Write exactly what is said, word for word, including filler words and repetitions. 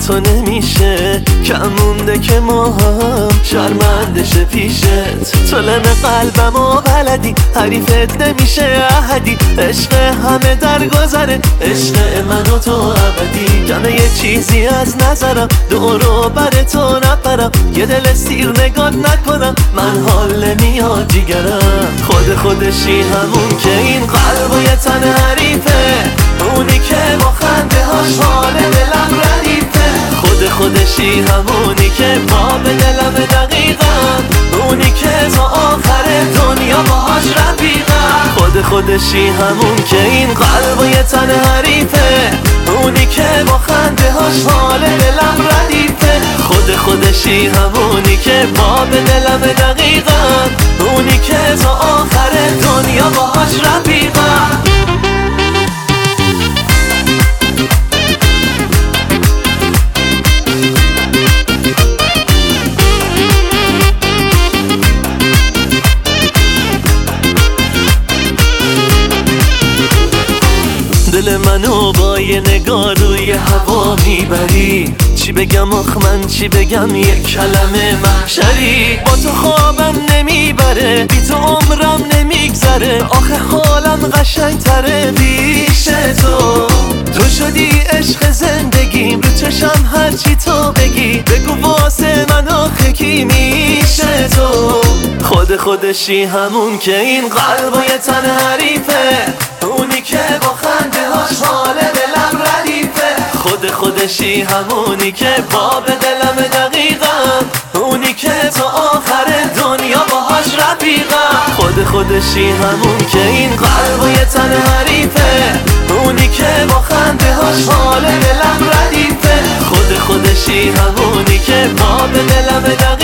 تو نمیشه، کم مونده که ما هم شرمندش پیشت. تو لم قلبمو بلدی، حریفت نمیشه احدی. عشق همه در گذره، عشق من و تو ابدی. کمه یه چیزی از نظرم، دورو بر تو نپرم. یه دل سیر نگات نکنم، من حال نمیاد جیگرم. خود خودشی همون که این قلب و یه تن حریفه، اونی که با خنده هاش حال دلم ردیفه. خود خودشی همونی که پا به دلم دقیقا، اونی که تا آخر دنیا باهاش رفیقم. خود خودشی همون که این قلب و یه تن حریفه، اونی که با خنده هاش حال دلم ردیفه. خود خودشی همونی که پا به دلم دقیقا، اونی که تا آخر دنیا باهاش رفیقم. دل منو با یه نگاه روی هوا میبری. چی بگم آخ من چی بگم، یه کلمه محشری. با تو خوابم نمیبره، بی تو عمرم نمیگذره. آخه حالم قشنگ تره پیش تو. تو شدی عشق زندگیم، رو چشم هرچی تو بگی. بگو واسه من آخه کی میشه تو. خود خودشی همون که این قلب و یه تن حریفه، اونی که با خنده هاش حال دلم ردیفه. خود خودشی همونی که با به دلم دقیقم، اونی که تا آخر دنیا باهاش رفیقم. خود خودشی همون که این قلب و یه تن حریفه، اونی که با خنده هاش حال دلم ردیفه. خود خودشی همونی که با به دلم دقیقم،